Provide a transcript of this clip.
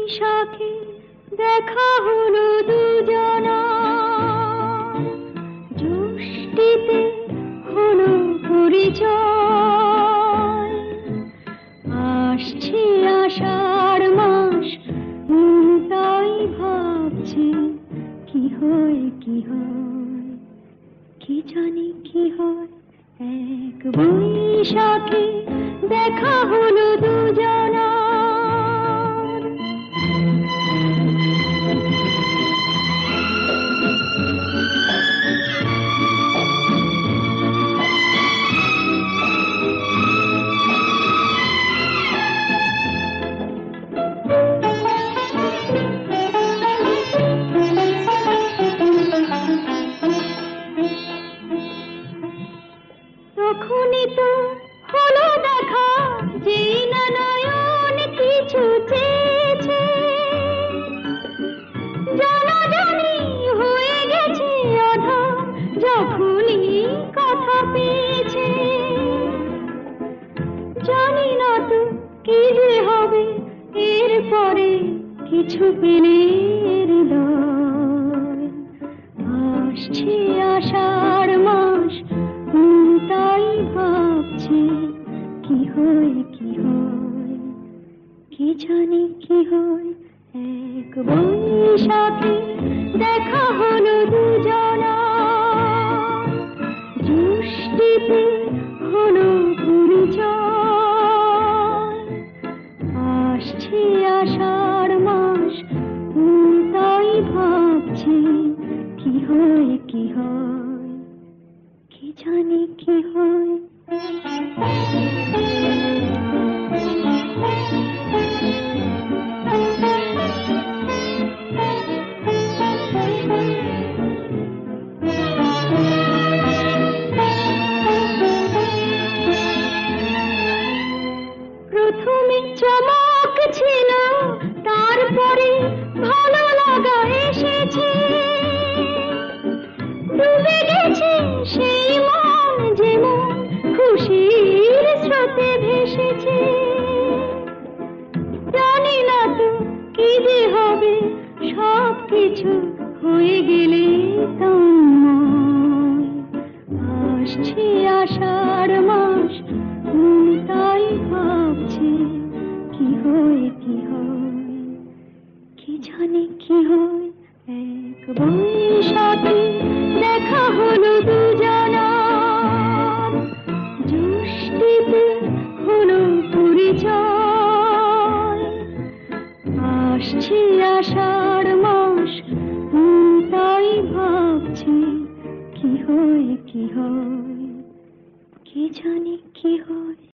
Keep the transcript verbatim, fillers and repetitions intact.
বৈশাখে দেখা হলো দুজনা, জ্যৈষ্ঠীতে হলো পরিচয়। আসছে আষাঢ় মাস, মন তাই ভাবছে কি হয় কি হয়, কি জানি কি হয়। এক বৈশাখে দেখা হলো দুজনা। তখনই তো হলো দেখা, যেই না নয়ন কিছু চেয়েছে, জানাজানি হয়ে গেছে আধার যখনই কথা পেয়েছে। জানি না তো কি যে হবে এরপরে, কিছু পেলে হৃদয়। আসছে আষাঢ় মাস, মন তাই ভাবছে কি হয় কি হয়, কি জানি কি হয়। এক বৈশাখে দেখা হলো দুজনা, জ্যৈষ্ঠীতে হলো পরিচয়। আসছে আষাঢ় মাস, মন তাই ভাবছে কি হয় কি হয়, কি জানি কি হয়। প্রথমে চমক ছিল, তারপরে ভালো লাগা এসেছে। ডুবে গেছে সেই মন, যেমন খুশির স্রোতে ভেসেছে। জানি না তো কি যে হবে, সব কিছু হয়ে গেলে তন্ময়। আসছে আষাঢ় মাস, মন তাই ভাবছে কি হয় কি হয়, কি জানি কি হয়। এক বৈশাখে দেখা হলো দুজনা, জ্যৈষ্ঠীতে হলো পরিচয়। আসছে আষাঢ় মাস, মন তাই ভাবছে কি হয় কি হয়, কি জানি কি হয়।